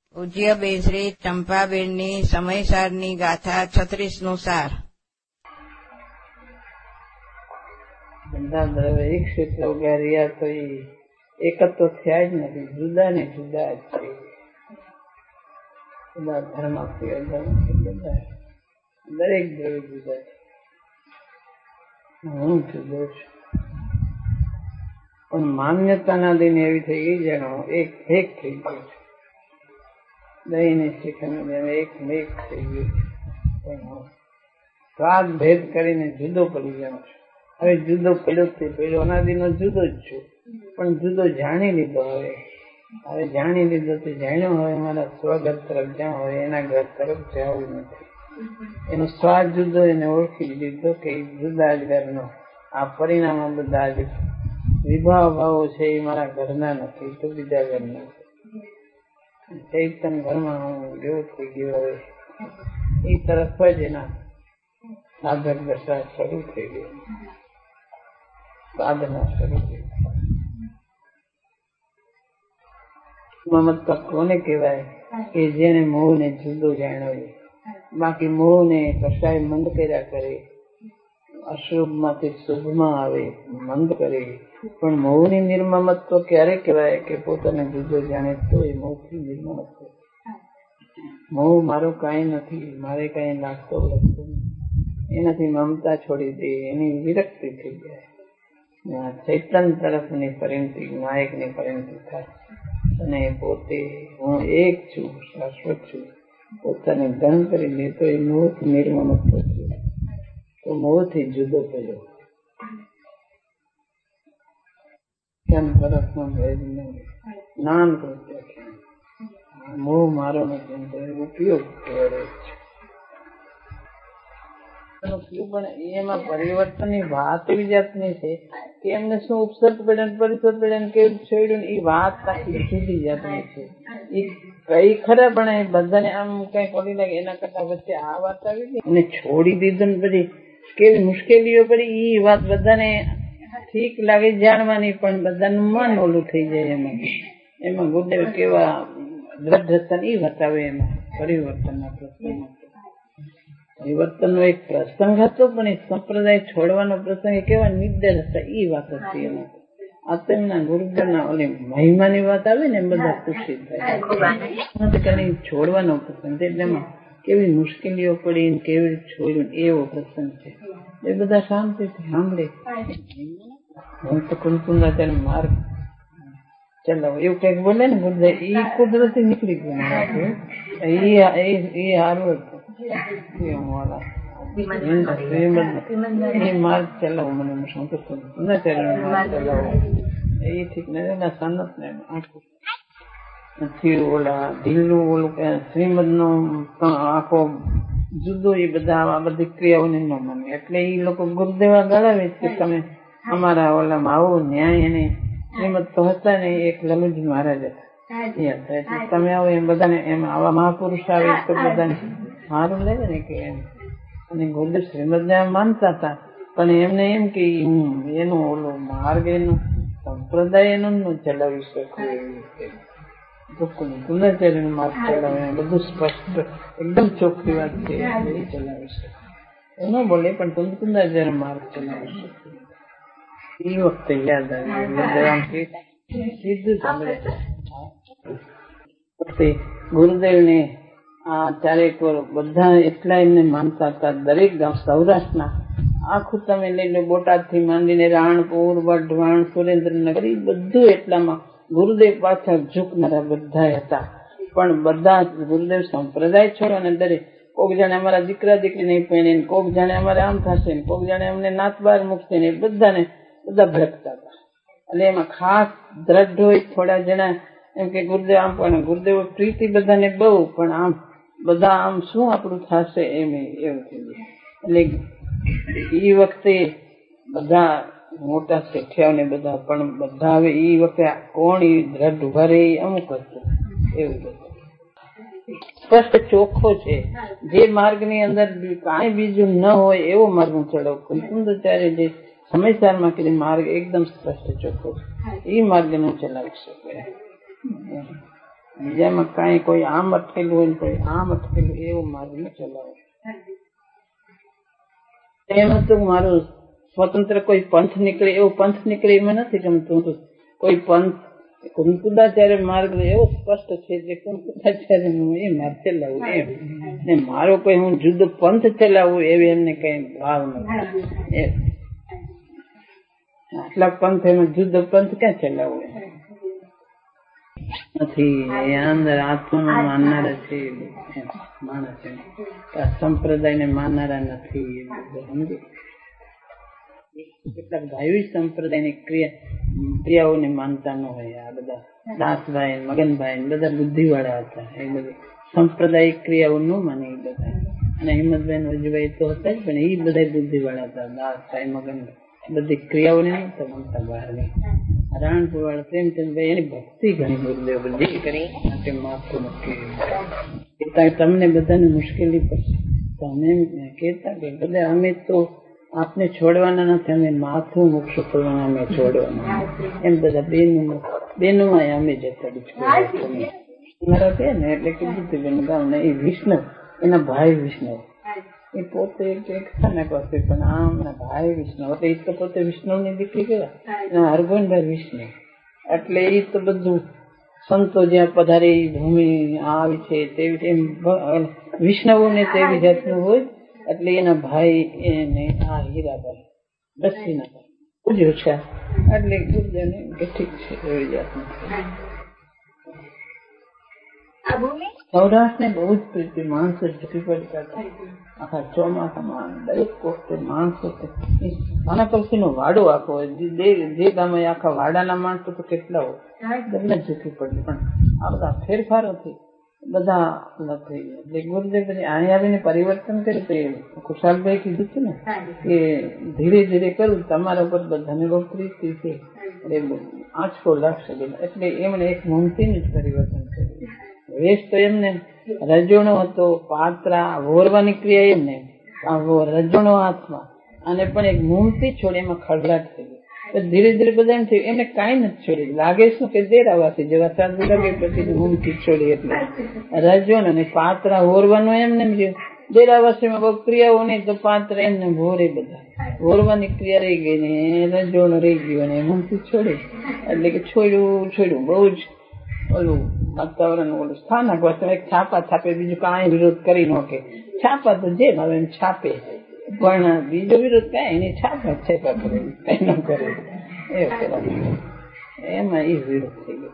પૂજ્ય બેસરી ચંપાબેનની સમયસારની ગાથા 36નું સાર. બધા દ્રવ્ય એક ક્ષેત્ર ઉગાર્યા તો એ એક તો થયા જ નથી, જુદા ને જુદા જ છે. બધા ધર્મ બધા દરેક દ્રવ્ય જુદા છે. હું જુદો છું પણ માન્યતાના દિન એવી થઈ ગઈ જાણો એક થઈ ગયું છે. દહીં ને શ્રીખંડ એક મેઘ થઈ ગયું છે. સ્વાદ ભેદ કરીને જુદો પડી ગયો છે. હવે જુદો પડ્યો અનાદિનો જુદો જ છું, પણ જુદો જાણી લીધો. હવે જાણી લીધો તો જાણ્યો. હવે મારા સ્વઘર તરફ જ્યાં હોય એના ઘર તરફ જવું નથી. એનો સ્વાદ જુદો, એને ઓળખી લીધો કે જુદા જ ઘરનો. આ પરિણામો બધા જ વિભાવ ભાવો છે એ મારા ઘરના નથી, તો બીજા ઘરના. ચૈતન ઘરમાં હું જેવો થઈ ગયો. હવે એ તરફ જ એના સાધક દશા શરૂ થઈ ગઈ, સાધના શરૂ થઈ. મમત્વ કોને કહેવાય? કે જેને મોહ ને જુદો જાણ્યો. બાકી મોહ ને કશાય મંદ કર્યા કરે, અશુભ માંથી શુભમાં આવે, મંદ કરે. પણ મોહ ની નિર્મમત્વ ક્યારે કહેવાય? કે પોતાને જુદો જાણે તો એ મોહ થી નિર્મમત્વ. મોહ મારું કઈ નથી, મારે કઈ લાગતો એનાથી મમતા છોડી દે, એની વિરક્તિ થઈ જાય. ચૈતન તરફની પરિણતિ, નાયક ની પરિણતિ થાય અને પોતે હું એક છું, શાશ્વત છું, પોતાને ધન કરી દે તો એ મોહ નિર્મમત્વ છે. તો મોહ થી જુદો પડ્યો. જ્ઞાન મોહ મારો નથી, ઉપયોગ કરે છે. પણ એમાં પરિવર્તનની વાત એવી જાતની છે કે એમને શું ઉપસર્ગ પેડન પરિસર પેડન કેવું છેડ્યું, એ વાત આખી જુદી જાતની છે. એ કઈ ખરા પણ બધાને આમ કઈ પડી લાગે એના કરતા વચ્ચે આ વાત આવી ગઈ અને છોડી દીધું ને બધી કેવી મુશ્કેલીઓ પડી. એ વાત બધાને ઠીક લાગે જાણવાની, પણ બધાનું મન ઓલું થઈ જાય. એમાં ગુરુદેવ કેવા દ્રઢ હતા એ બતાવે. એમાં પરિવર્તનના પ્રસંગ, પરિવર્તનનો એક પ્રસંગ હતો, પણ એ સંપ્રદાય છોડવાનો પ્રસંગ કેવા નિર્દય હતા એ વાત હતી. એમાં આ તેમના ગુરુદેવના ઓલી મહિમાની વાત આવે ને બધા ખુશી થાય. છોડવાનો પ્રસંગ એટલે એમાં કેવી મુશ્કેલીઓ પડી, કેવી છોડ્યું, એવો પ્રસંગ છે. એ બધા શાંતિથી સાંભળે. હું તો કુંકુંદાચાર્ય માર્ગ ચલાવો એવું કઈક બોલે ને ગુરુદેવ, એ કુદરતી નીકળી ગયું. એ સારું હતું. માર્ગ ચલાવો મને શું તો માર્ગ ચલાવો એ ઠીક નથી. સનત ને નથી ઓલા ઢીલું ઓલું શ્રીમદ નો આખો જુદો. એ બધા આ બધી ક્રિયાઓને ન માને એટલે એ લોકો ગુરુદેવા ગળાવે કે તમે અમારા ઓલામાં આવો ન્યાય. એને શ્રીમદ તો હતા ને એક લલુજી મહારાજ હતા, તમે આવો એમ બધાને એમ આવા મહાપુરુષ આવે તો બધાને સારું લાગે ને કે એમ. અને ગુરુદેવ શ્રીમદ ને માનતા હતા, પણ એમને એમ કે હું એનું ઓલો માર્ગ એનું સંપ્રદાય એનું ચલાવી શકું. ગુણાચાર્ય નો માર્ગ ચલાવે બધું સ્પષ્ટ એકદમ ચોખ્ખી વાત છે, એ ચલાવી શકે. એ ન બોલે પણ કુંદાચાર્ય માર્ગ ચલાવી શકે. એ વખતે યાદ આવ્યું સીધું ગુરુદેવ ને આ ચારેક બધા એટલા એમને માનતા હતા. દરેક ગામ સૌરાષ્ટ્રના આખું તમે લઈ લો, બોટાદ થી માંડીને રાણપુર, વઢવાણ, સુરેન્દ્રનગર, એ બધું એટલામાં ગુરુદેવ પાછળ ઝૂકનારા બધા હતા. પણ બધા ગુરુદેવ સંપ્રદાય છોડો અને દરેક કોક જાણે અમારા દીકરા દીકરી નહીં પહેણે, કોક જાણે અમારે આમ થશે, કોક જાણે અમને નાત બાર મૂકશે ને, બધા ભડકતા હતા. એટલે એમાં ખાસ દ્રઢ હોય થોડા જણા એમ કે ગુરુદેવ આમ, પણ ગુરુદેવ પ્રીતિ બધાને બહુ, પણ આમ બધા આમ શું આપણું થશે એમ એવું થઈ ગયું. એટલે એ વખતે બધા મોટા શેઠિયાઓને બધા, પણ બધા હવે એ વખતે કોણ એ દ્રઢ ઉભા રહે અમુક હતું. એવું બધું સ્પષ્ટ ચોખ્ખો છે. જે માર્ગ ની અંદર કાંઈ બીજું ન હોય એવો માર્ગ હું ચડાવ. કુંકુંદાચાર્ય જે સમયસારમાં કીધી માર્ગ એકદમ સ્પષ્ટ ચોખ્ખો છે, એ માર્ગ હું ચલાવી શકું. બીજામાં કઈ કોઈ આમ અટકેલું હોય ને કોઈ આમ અટકેલું એવું માર્ગ ન ચલાવો. એમ હતું મારું સ્વતંત્ર કોઈ પંથ નીકળે, એવું પંથ નીકળે એમાં નથી ગમતું. કોઈ પંથ કુંકુદાચાર્ય માર્ગ એવો સ્પષ્ટ છે જે કુંકુદાચાર્ય એ માર્ગ ચલાવવું એમ ને મારો કોઈ હું જુદો પંથ ચલાવવું એવી એમને કઈ ભાવ નથી. આટલા પંથ એમાં જુદો પંથ ક્યાં ચલાવવું નથી. એ અંદર આત્મામાં માનનારા છે માણસ, સંપ્રદાય ને માનનારા નથી. કેટલાક ભાઈ સંપ્રદાયની ક્રિયાઓને માનતા ન હોય. આ બધા દાસભાઈ મગનભાઈ બધા બુદ્ધિ વાળા હતા, એ બધી સંપ્રદાયિક ક્રિયાઓ ન માને એ બધા. અને હિંમતભાઈ રજુભાઈ તો હતા જ, પણ એ બધા બુદ્ધિ વાળા હતા. દાસભાઈ મગનભાઈ બધી ક્રિયાઓને નતા માનતા બહારની. રાણપુર વાળા પ્રેમચંદભાઈ એની ભક્તિ ઘણી ગુરુદેવ બધી કરી માથું નક્કી. તમને બધાને મુશ્કેલી પડશે તો અમે કહેતા કે બધા અમે તો આપને છોડવાના નથી, અમે માથું મૂકશું કરવાના, અમે છોડવાના એમ બધા બેનમાં અમે જતા મારા કે ને એટલે કીધું હતું ગામ ને એ વિષ્ણુ એના ભાઈ વિષ્ણુ એ પોતે ખાના પાસે પણ આમ ભાઈ વિષ્ણુ એટલે એ તો પોતે વિષ્ણુની દીકરી ગયા હરગોનભાઈ વિષ્ણુ એટલે એ તો બધું સંતો જ્યાં પધારે ભૂમિ આવી છે તેવી એમ વિષ્ણુને તેવી જાતનું હોય. એટલે એના ભાઈ એને આ હીરાભાઈ દક્ષિણા પૂજ્યો છે એટલે ગુરુદેવને ઠીક છે એવી જાતનું. સૌરાષ્ટ્ર ને બહુ જ પ્રીતિ, માણસો ઝૂકી પડતા હતા. આખા ચોમાસામાં દરેક વખતે માણસો આના પક્ષીનો વાડો આખો હોય, જે ગામે આખા વાડાના માણસો તો કેટલા હોય બધા ઝૂકી પડે. પણ આ બધા ફેરફારોથી બધા નથી. એટલે ગુરુદેવ પછી અહીં આવીને પરિવર્તન કર્યું તો ખુશાલભાઈ કીધું છે ને કે ધીરે ધીરે કરું તમારા ઉપર બધાને બહુ પ્રીતિ છે આંચકો લાગશે. એટલે એમણે એક મમતીનું જ પરિવર્તન કર્યું. વેશ તો એમને રજોણો હતો, પાત્રા વોરવાની ક્રિયા એમને રજોણો હાથમાં અને પણ એક મૂમતી છોડી એમાં ખડલાટ થઈ ગઈ. ધીરે ધીરે બધા એમ થયું એમને કઈ નથી છોડી. લાગે શું કે દેરાવાસી જેવા સાધુ લાગે પછી મૂમતી છોડી. એટલે રજોણ અને પાત્રા વોરવાનું એમને દેરાવાસીમાં બહુ ક્રિયાઓ નહીં તો પાત્રા એમને વોરે બધા વોરવાની ક્રિયા રહી ગઈ ને રજોણ રહી ગયું અને મૂમતી છોડી. એટલે કે છોડ્યું બહુ જ ઓલું વાતાવરણ ઓલું સ્થાનક વસ્તુ એક છાપા છાપે, બીજું કાંઈ વિરોધ કરી ન કે છાપા તો જેમ હવે એમ છાપે પણ બીજો વિરોધ કાંઈ એની છાપા છેપા કરે કઈ ન કરે એમાં એ વિરોધ થઈ ગયો.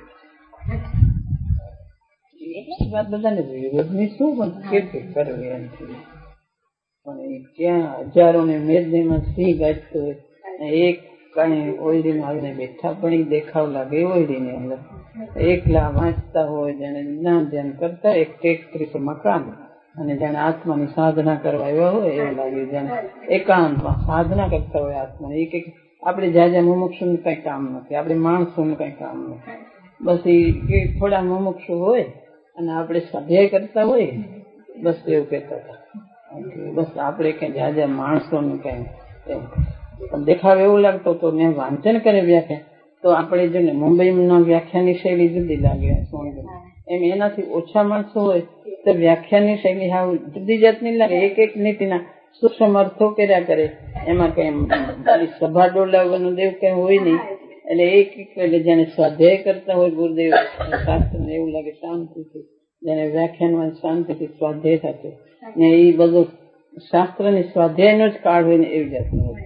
વાત બધાને વિરોધની શું પણ કેટલી કરવી એમ થઈ. પણ એ ક્યાં હજારો ને મેદનીમાં સિંહ ગાજતો હોય એક કઈ ઓયડીમાં આવીને બેઠા પણ એ દેખાવ લાગે ઓયડીની અંદર એકલા વાંચતા હોય જેને જ્ઞાન ધ્યાન કરતા એક ટેકરી મકાન અને જાણે આત્માની સાધના કરવા એવા હોય એવું લાગે. જાણે એકાંતમાં સાધના કરતા હોય આત્મા. એ આપણે જ્યાં મુમુક્ષુનું કઈ કામ નથી, આપણે માણસોનું કઈ કામ નથી. બસ એ થોડા મુમુક્ષુ હોય અને આપણે સ્વાધ્યાય કરતા હોય બસ એવું કહેતા હતા. બસ આપણે કઈ જ્યાં માણસોનું કઈ એમ દેખાવ એવું લાગતો તો મેં વાંચન કરે વ્યાખ્યા તો આપણે જો ને મુંબઈના વ્યાખ્યાની શૈલી જુદી લાગે એમ એનાથી ઓછા માણસો હોય તો વ્યાખ્યાની શૈલી હાવ જુદી જાતની લાગે. એક એક નીતિના સૂક્ષ્મ અર્થો કર્યા કરે, એમાં કઈ સભા ડોલાવવાનું દેવ કઈ હોય નહીં. એટલે એક એટલે જેને સ્વાધ્યાય કરતા હોય ગુરુદેવ શાસ્ત્ર ને એવું લાગે શાંતિથી, જેને વ્યાખ્યાનમાં શાંતિથી સ્વાધ્યાય થતો ને એ બધું શાસ્ત્રની સ્વાધ્યાયનો જ કાળ હોય ને એવી જાતનું હોય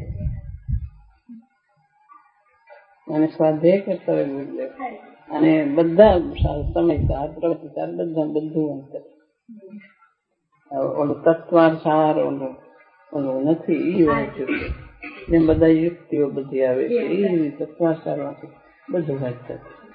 અને સ્વાધ્યાય કરતા હોય ગુરુદેવ. અને બધા સમજદાર પ્રવૃત્તિદાર બધા બધું અંતર ઓલું તત્વાર સાર ઓલું નથી એ વાંચ્યું જેમ બધા યુક્તિઓ બધી આવે છે એ તત્વાર સાર વાંચે બધું વાંચતા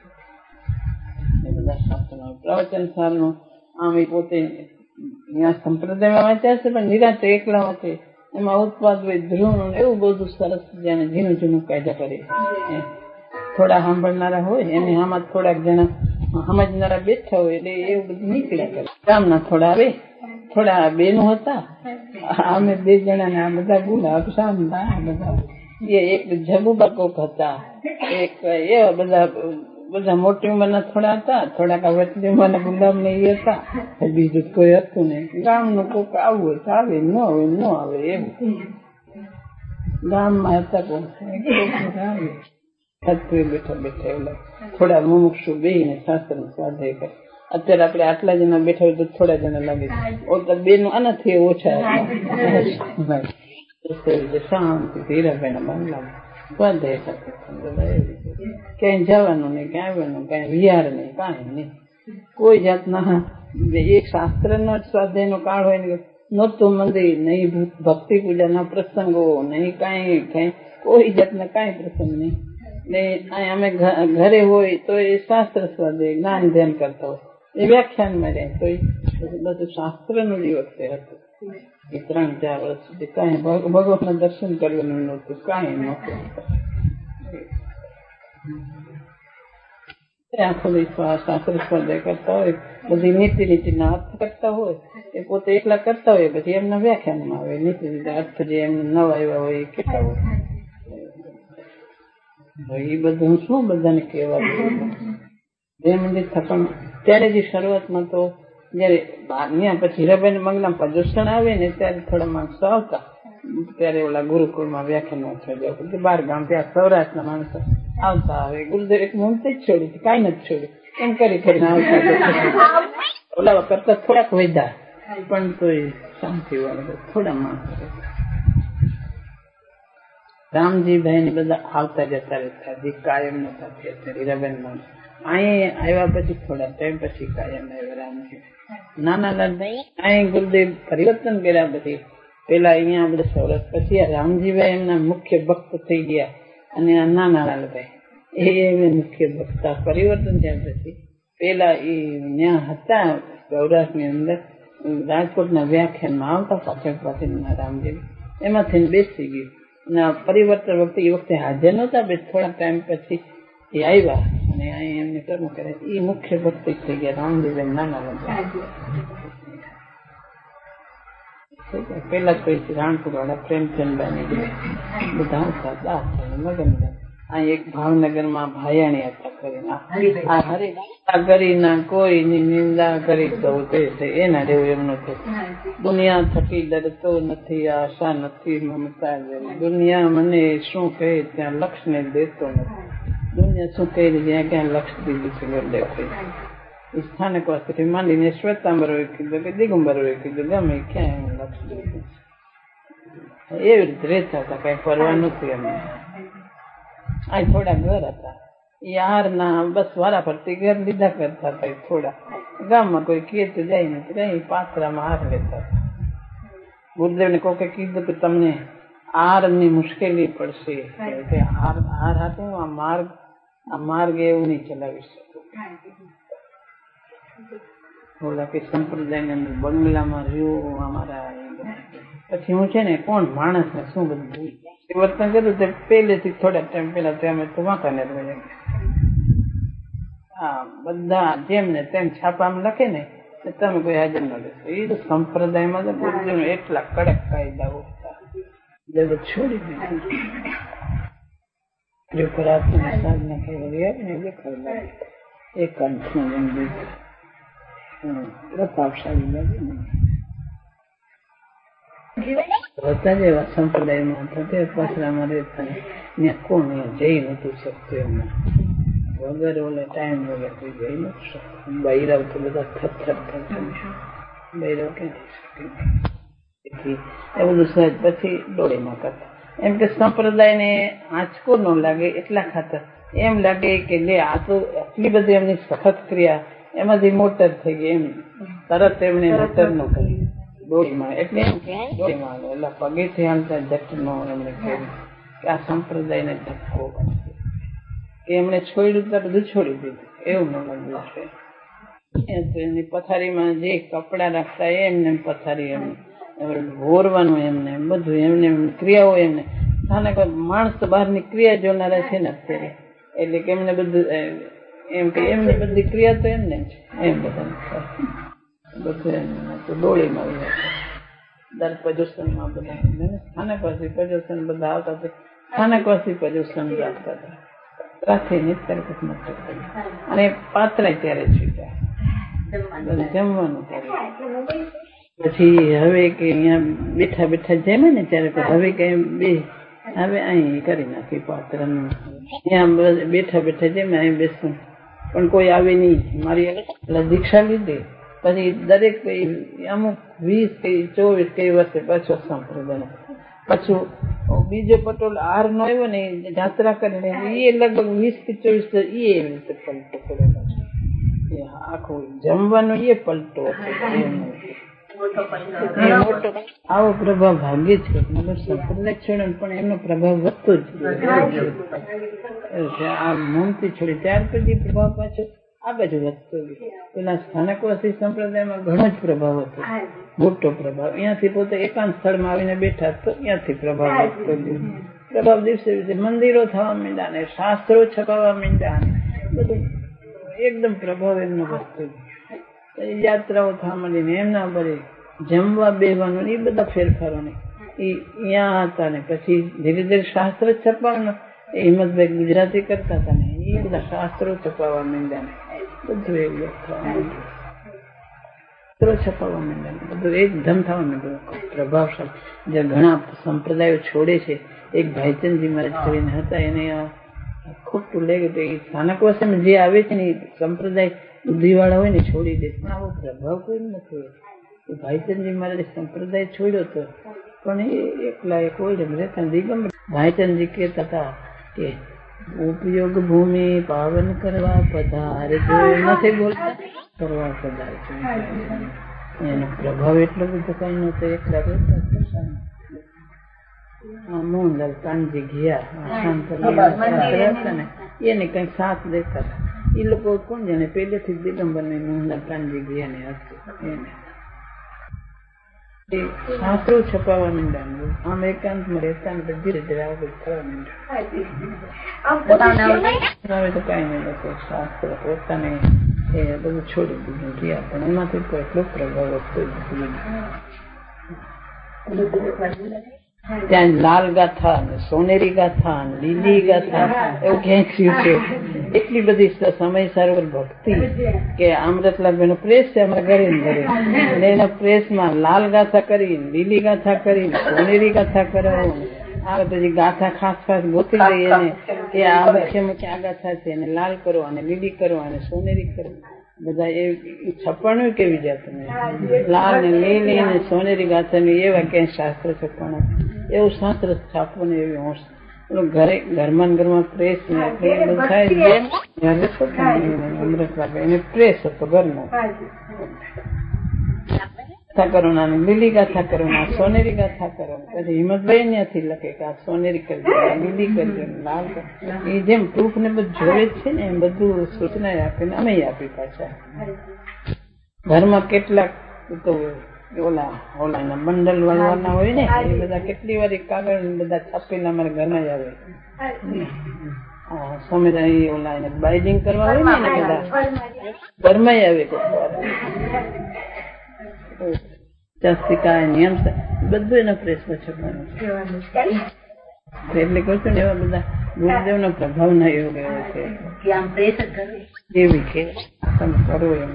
એ બધા શાસ્ત્ર પ્રવચન સારનું આમ એ પોતે ત્યાં સંપ્રદાયમાં વાંચ્યા છે પણ નિરાંતે એકલા વાંચે. એમાં ઉત્પાદ હોય ધ્રુવ એવું બધું સરસ જાણે ઝીણું ઝીણું કાયદા કરે. થોડા સાંભળનારા હોય એને આમાં થોડાક જણા સમજનારા બેઠા હોય એટલે એવું બધું નીકળ્યા કરે. ગામના થોડા આવે, થોડા બેનું હતા, અમે 2 જણા ને આ બધા ગુલાબ શામના બધા એક જબુબા કોક હતા, એક એવા બધા બધા મોટી ઉંમરના થોડા હતા, થોડાક વચલી ઉંમરના ગુલાબ ને એ હતા, બીજું કોઈ હતું નહીં. ગામનું કોઈક આવું હોય તો આવે, ન હોય ન આવે એવું. ગામમાં હતા કોણ આવે બેઠા બેઠા એવું થોડા મુમુક્ષુ બેહીને શાસ્ત્ર નો સ્વાધ્યાય કરે. અત્યારે આપણે આટલા જણા બેઠા હોય તો થોડા જણા લાગે છે, બે નું આનાથી ઓછા શાંતિ હીરાભાઈ ના બંગલામાં સ્વાધ્યાય સાથે ક્યાંય જવાનું નહીં, ક્યાં આવવાનું, ક્યાંય વિહાર નહીં, કાંઈ નહીં, કોઈ જાતના. એક શાસ્ત્ર નો સ્વાધ્યાય નો કાળ હોય ને નહોતું મંદિર નહીં, ભક્તિ પૂજા ના પ્રસંગો નહીં, કાંઈ કઈ કોઈ જાતના કાંઈ પ્રસંગ નહીં. ને અમે ઘરે હોય તો એ શાસ્ત્ર સ્વાધ્યાય જ્ઞાન ધ્યાન કરતા હોય, એ વ્યાખ્યાનમાં રહે તો બધું શાસ્ત્ર નું જ વખતે હતું. એ 3-4 વર્ષ સુધી કાંઈ ભગવાનના દર્શન કરવાનું નહોતું, કાંઈ નહોતું. આખો દિવસ શાસ્ત્ર સ્વાધ્યાય કરતા હોય, બધી નીતિ રીતિના અર્થ કરતા હોય, એ પોતે એકલા કરતા હોય, પછી એમના વ્યાખ્યાનમાં આવે નીતિ રીતે અર્થ જે એમને નવા આવ્યા હોય એ કેતા હોય. એ બધું શું બધાને કહેવાનું જે મંદિર થકણ ત્યારે જે શરૂઆતમાં તો જયારે ત્યાં પછી હીરાભાઈ મંગલામાં પ્રદૂષણ આવે ને ત્યારે થોડા માણસો આવતા, ત્યારે ઓલા ગુરુકુળમાં વ્યાખ્યાન થઈ જાય, 12 ગામ ત્યાં સૌરાષ્ટ્રના માણસો આવતા. હવે ગુરુદેવ એક મૂર્તિ જ છોડી હતી, કાંઈ નથી છોડી, એમ કરી કરીને આવતા. ઓલા કરતા થોડાક વધ્યા પણ તો એ શાંતિ વાળા થોડા માણસો. રામજીભાઈ ને બધા આવતા જતા રહેતા, જે કાયમ નતા હીરાબેન માં. અહીં આવ્યા પછી થોડા ટાઈમ પછી કાયમ આવ્યા રામજી. નાના અહીં ગુરુદેવ પરિવર્તન કર્યા પછી પેલા અહીંયા બધા સૌરાષ્ટ્ર, પછી આ રામજીભાઈ એમના મુખ્ય ભક્ત થઈ ગયા, અને આ નાના લાલભાઈ એ મુખ્ય ભક્ત. પરિવર્તન થયા પછી પેલા એ ત્યાં હતા સૌરાષ્ટ્રની અંદર રાજકોટના વ્યાખ્યાનમાં આવતા પાછળ રામજી, એમાંથી બેસી ગયું. પરિવર્તન વખતે એ વખતે હાજર નહોતા, થોડા ટાઈમ પછી એ આવ્યા અને અહીં એમને કર્મ કરે, એ મુખ્ય ભક્તિ થઈ ગયા રામજીભાઈ નાના. પેલા કોઈ રાણપુર વાળા પ્રેમચંદભાઈ બધા આવતા મગન. અહીં એક ભાવનગરમાં ભાયાણી હતા કરીને કોઈની નિંદા કરી તો એના જેવું એમનું છે. દુનિયા થકી ડરતો નથી, આશા નથી, મમતા જેવી. દુનિયા મને શું કહે ત્યાં લક્ષ ને દેતો નથી. દુનિયા શું કહી રહી ત્યાં ક્યાં લક્ષ દીધું છે દેખાય. સ્થાનક વાસ્તુથી માંડીને શ્વેતાંબર હોય કીધું કે દિગંબર હોય કીધું, ગમે ક્યાં લક્ષ દીધું. એવી રીતે રહેતા હતા, કઈ ફરવા નથી એમને. આ થોડા ઘર હતા, યાર ના બસ વારા ફરતી ઘર લીધા કરતા હતા. થોડા ગામમાં કોઈ કહે તો જાય ને કઈ પાથરામાં હાર લેતા હતા. ગુરુદેવ ને કોકે કીધું કે તમને હારની મુશ્કેલી પડશે, હાર હાથું આ માર્ગ એવું નહીં ચલાવી શકું. ઓલા કે સંપ્રદાય અંદર બંગલામાં રહ્યું અમારા. પછી હું છે ને કોણ માણસ ને શું બધું વર્તન કર્યું તે પહેલેથી થોડા ટાઈમ પેલા અમે તો વાંકાનેર હા બધા જેમ ને તેમ છાપામાં લખે ને તમે કોઈ હાજર ન લેશો. એ તો સંપ્રદાયમાં તો એટલા કડક કાયદાઓ છોડી દીધું. સાધના એક પ્રતાપશાળી હતા જેવા સંપ્રદાયમાં પાછળમાં રહેતા ત્યાં કોણ જઈ નતું શકતું એમને વગર ઓલે ટાઈમ વગર કોઈ જઈ નતું શકતું. બૈરાવ તો બધા થર બૈરાવ ક્યાંથી એ બધું સહજ પછી દોડીમાં કરતા. એમ કે સંપ્રદાય ને આંચકો ન લાગે એટલા ખાતર એમ લાગે કે લે આ તો આટલી બધી એમની સખત ક્રિયા એમાંથી મોટર થઈ ગઈ, એમ તરત એમને મોટર ન કરી દોડીમાં. એટલે દોડીમાં એટલે પગેથી હાલતા જટનો એમણે કહ્યું કે આ સંપ્રદાયને ધક્કો કે એમણે છોડ્યું તો બધું છોડી દીધું એવું ન લાગ્યું છે. એમની પથારીમાં જે કપડા રાખતા એમને પથારી એમને ભોરવાનું એમને બધું એમને ક્રિયાઓ એમને સ્થાનક માણસ તો બહારની ક્રિયા જોનારા છે ને અત્યારે, એટલે કે એમને બધું એમ કે એમની બધી ક્રિયા તો એમને છે એમ બધા બધું તો દોડીમાં દર પ્રદૂષણમાં બધા સ્થાનકવાસી પ્રદૂષણ બધા આવતા હતા. સ્થાનકવાસી પ્રદૂષણ રાખતા હતા. રાખીને તરત અને પાત્ર ત્યારે છૂટ્યા જમવાનું ત્યારે. પછી હવે કે અહીંયા બેઠા બેઠા જમે ને ત્યારે હવે કઈ બે હવે અહીં કરી નાખી પાત્રનું. અહીંયા બેઠા બેઠા જેમ અહીં બેસું પણ કોઈ આવે નહીં. મારી દીક્ષા લીધી પછી દરેક અમુક 20 કે 24 કે વર્ષે પાછો સંપ્રદાય પાછું બીજો પટોળ હાર નો આવ્યો ને જાત્રા કરીને એ લગભગ 20 કે 24 એ રીતે પલટો કરેલો છે. આખું જમવાનું એ પલટો આવો પ્રભાવ ભાગ્ય છે. સંપ્રદાય છોડે પણ એનો પ્રભાવ વધતો જ આ મમતી છોડી ત્યાર પછી પ્રભાવ પાછો આ બાજુ વધતો ગયો. પેલા સ્થાનકવાસી સંપ્રદાયમાં ઘણો જ પ્રભાવ હતો, મોટો પ્રભાવ. અહીંયાથી પોતે એકાંત સ્થળમાં આવીને બેઠા તો ત્યાંથી પ્રભાવ વધતો ગયો. પ્રભાવ દિવસે દિવસે મંદિરો થવા માંડ્યા ને શાસ્ત્રો છપાવા માંડ્યા ને બધું એકદમ પ્રભાવ એમનો વધતો ગયો. યાત્રાઓ થવા માંડીને એમના બધી જમવા બેવાનું એ બધા ફેરફારો ને એ અહીંયા હતા ને પછી ધીરે ધીરે શાસ્ત્ર છપાવાનું હિંમતભાઈ ગુજરાતી કરતા હતા ને એ બધા શાસ્ત્રો છપાવા માંડ્યા ને બધું એક છપાવા માંડ્યા બધું એકદમ થવા માંડ્યું પ્રભાવશાળી. જે ઘણા સંપ્રદાયો છોડે છે, એક ભાઈચંદજી મહારાજ કરીને હતા એને ખોટું લાગ્યું તો એ સ્થાનકવાસીમાં જે આવે છે ને સંપ્રદાય બુદ્ધિવાળા હોય ને છોડી દે, પણ આવો પ્રભાવ કોઈ નથી હોય. ભાઈચંદજી મહારાજે સંપ્રદાય છોડ્યો હતો પણ એ એકલા એક હોય રહેતા દિગંબર. ભાઈચંદજી કહેતા હતા કે ઉપયોગ ભૂમિ પાવન કરવા પધારજો, નથી બોલતા કરવા પધારજો. એનો પ્રભાવ એટલો બધો કઈ નતો. એકલા રહેતા મોહનલાલ કાનજી ગયા ને એને કઈક સાથ દેતા હતા એ લોકો. કોણ જાણે પહેલેથી દિગંબર ને મોહનલાલ કાનજી ગયા ને હતું એને શાસ્ત્રો છપાવા માંડ્યા. આમ એકાંતમાં રહેતા ને ધીરે ધીરે આગળ થવા માંડ્યા. હવે તો કઈ નહીં લોકો શાસ્ત્ર પોતાને એ બધું છોડી દીધું ગયા પણ એમાંથી તો એટલો પ્રભાવ વધતો ત્યાં લાલ ગાથા ને સોનેરી ગાથા ને લીલી ગાથા એવું ખેંચ્યું છે. એટલી બધી સમય સરોવર ભક્તિ કે અમૃતલાલ પ્રેસ છે અમારા ઘરે ઘરે એના પ્રેસમાં લાલ ગાથા કરી, લીલી ગાથા કરી, સોનેરી ગાથા કરાવો. આ બધી ગાથા ખાસ ખાસ ગોતી લઈ એને કે આ વાક્યમાં ક્યાં ગાથા છે એને લાલ કરો અને લીલી કરો અને સોનેરી કરો. બધા એ છપ્પણ કેવી જાતને લાલ ને લીલી ને સોનેરી ગાથા ને એવા ક્યાંય શાસ્ત્ર છપ્પણ એવું શાસ્ત્ર છાપવાનું એવી હોશ. ઘરે ઘરમાં પ્રેસ ને અમૃતલાલ એને પ્રેસ હતો ઘરનો. ગાથા કરો ના લીલી ગાથા કરો ના સોનેરી ગાથા કરો. પછી હિંમતભાઈ ત્યાંથી લખે કે આ સોનેરી કરજો, લીલી કરજો, લાલ કરજો. એ જેમ પ્રૂફ ને બધું જોવે જ છે ને એમ બધું સૂચના આપીને અમે આપી પાછા. ઘરમાં કેટલાક તો ઓલા બંડલ વાળવાના હોય ને એ બધા કેટલી વાર કાગળ બધા છાપીને અમારા ઘરમાં જ આવે. સમય ઓલા બાઇડિંગ કરવા હોય ને બધા ઘરમાં આવે. નિયમ બધું એના પ્રેસમાં છપાનું એટલે કહું છું ને એવા બધા ગુરુદેવ નો પ્રભાવ ના એવો ગયો છે એવી કે તમે કરો એમ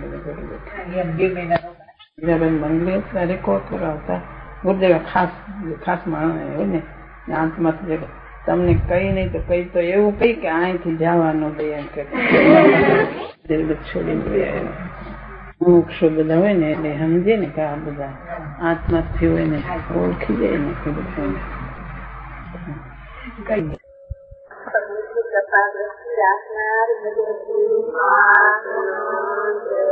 બધું મંગળી રેકોર્ડ કરાવતા ગુરુદેવ ખાસ માણસ હોય ને આંતમાંથી તમને કઈ નહીં તો કઈ તો એવું કઈ કે અહીંથી જવાનું દે એમ કે છોડીને મોક્ષો બધા હોય ને એટલે સમજે ને કે આ બધા આત્માથી હોય ને ઓળખી જાય ને કે બધું કઈ